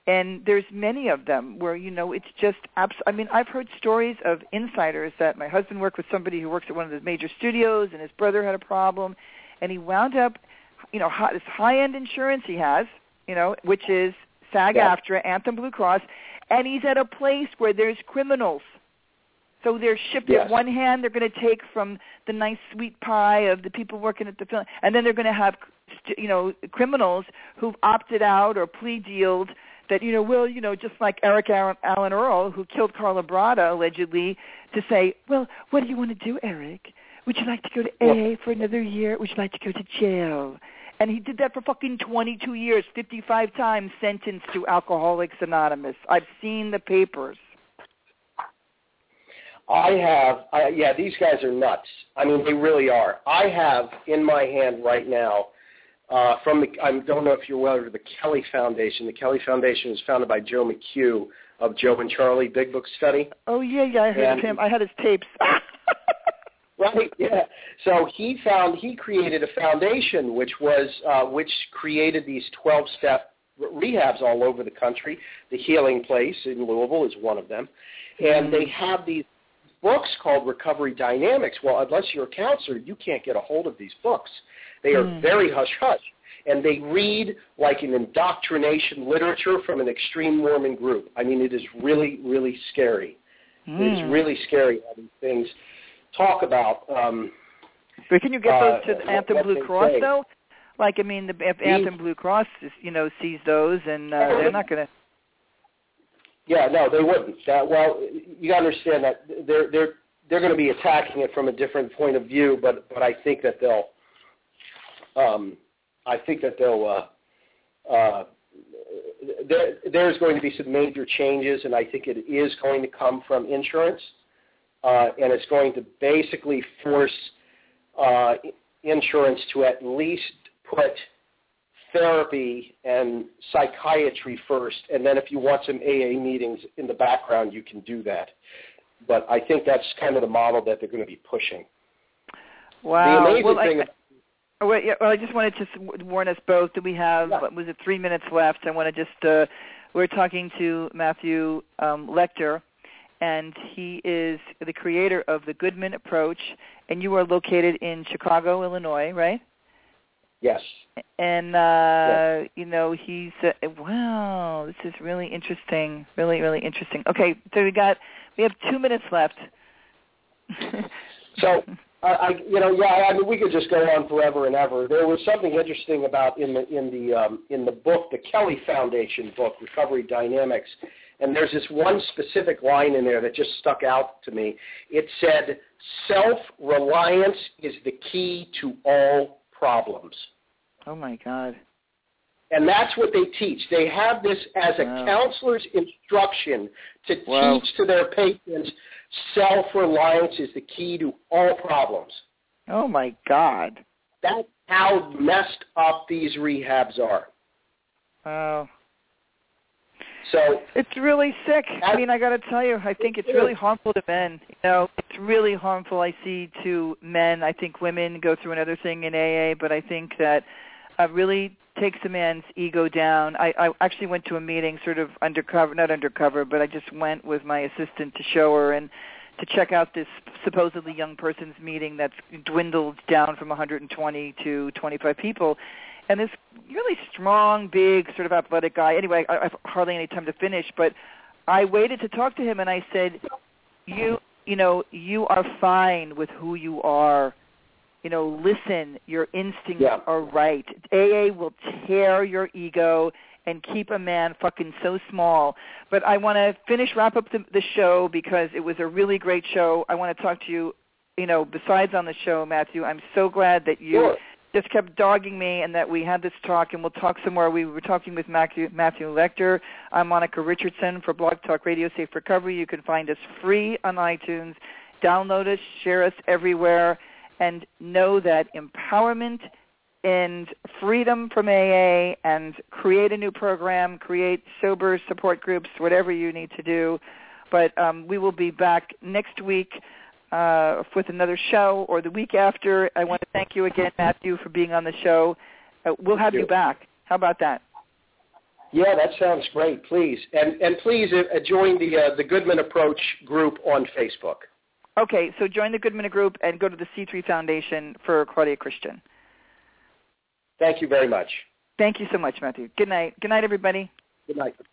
And there's many of them where, you know, it's just, abs- I mean, I've heard stories of insiders that my husband worked with somebody who works at one of the major studios, and his brother had a problem, and he wound up, you know, high, this high-end insurance he has, you know, which is SAG-AFTRA, Anthem Blue Cross, and he's at a place where there's criminals. So they're shifted. Yes. One hand, they're going to take from the nice sweet pie of the people working at the film, and then they're going to have, you know, criminals who've opted out or plea dealed that, you know, well, you know, just like Eric Allen Earl, who killed Carla Brada, allegedly, to say, well, what do you want to do, Eric? Would you like to go to A A for another year? Would you like to go to jail? And he did that for fucking twenty-two years, fifty-five times sentenced to Alcoholics Anonymous. I've seen the papers. I have, I, yeah, these guys are nuts. I mean, they really are. I have in my hand right now, uh, from the, I don't know if you're aware of the Kelly Foundation. The Kelly Foundation was founded by Joe McHugh of Joe and Charlie Big Book Study. Oh, yeah, yeah, I heard and, of him. I had his tapes. Right, yeah. So he found, he created a foundation which was, uh, which created these twelve-step rehabs all over the country. The Healing Place in Louisville is one of them. And mm. they have these books called Recovery Dynamics. Well, unless you're a counselor, you can't get a hold of these books. They are mm. very hush-hush, and they read like an indoctrination literature from an extreme Mormon group. I mean, it is really, really scary. Mm. It is really scary how these things talk about. Um, but can you get those to the uh, Anthem Blue Cross, say. though? Like, I mean, the, if these, Anthem Blue Cross, is, you know, sees those, and uh, they're not going to... Yeah, no, they wouldn't. That, well, you got to understand that they're they're they're going to be attacking it from a different point of view, but but I think that they'll, um, I think that they'll, uh, uh, there there's going to be some major changes, and I think it is going to come from insurance, uh, and it's going to basically force uh, insurance to at least put therapy and psychiatry first, and then if you want some A A meetings in the background, you can do that. But I think that's kind of the model that they're going to be pushing. Wow. The amazing well, thing I, oh, wait, yeah, well, I just wanted to warn us both that we have, yeah. what was it, three minutes left. I want to just, uh, we're talking to Matthew um, Lecter, and he is the creator of the Goodman Approach, and you are located in Chicago, Illinois, right? Yes. And, uh, yes. you know, he's, uh, wow, this is really interesting, really, really interesting. Okay, so we got, we have two minutes left. so, I, I, you know, yeah, I mean, we could just go on forever and ever. There was something interesting about in the, in the, um, in the book, the Kelly Foundation book, Recovery Dynamics, and there's this one specific line in there that just stuck out to me. It said, self-reliance is the key to all problems. Oh, my God. And that's what they teach. They have this as a wow. counselor's instruction to wow. teach to their patients self-reliance is the key to all problems. Oh, my God. That's how messed up these rehabs are. Wow. So it's really sick. I mean, I got to tell you, I think it's really harmful to men. You know, it's really harmful, I see, to men. I think women go through another thing in A A, but I think that uh, really takes a man's ego down. I, I actually went to a meeting sort of undercover, not undercover, but I just went with my assistant to show her and to check out this supposedly young person's meeting that's dwindled down from one hundred twenty to twenty-five people. And this really strong, big, sort of athletic guy. Anyway, I, I have hardly any time to finish, but I waited to talk to him, and I said, "You, you know, you are fine with who you are. You know, listen, your instincts yeah. are right. A A will tear your ego and keep a man fucking so small." But I want to finish, wrap up the, the show because it was a really great show. I want to talk to you, you know, besides on the show, Matthew. I'm so glad that you sure. just kept dogging me and that we had this talk, and we'll talk some more. We were talking with Matthew, Matthew Lecter. I'm Monica Richardson for Blog Talk Radio Safe Recovery. You can find us free on iTunes. Download us, share us everywhere, and know that empowerment and freedom from A A and create a new program, create sober support groups, whatever you need to do. But um, we will be back next week uh, with another show or the week after. I want to thank you again, Matthew, for being on the show. Uh, we'll have you. you back. How about that? Yeah, that sounds great. Please, and and please uh, join the uh, the Goodman Approach group on Facebook. Okay, so join the Goodman group and go to the C three Foundation for Claudia Christian. Thank you very much. Thank you so much, Matthew. Good night. Good night, everybody. Good night.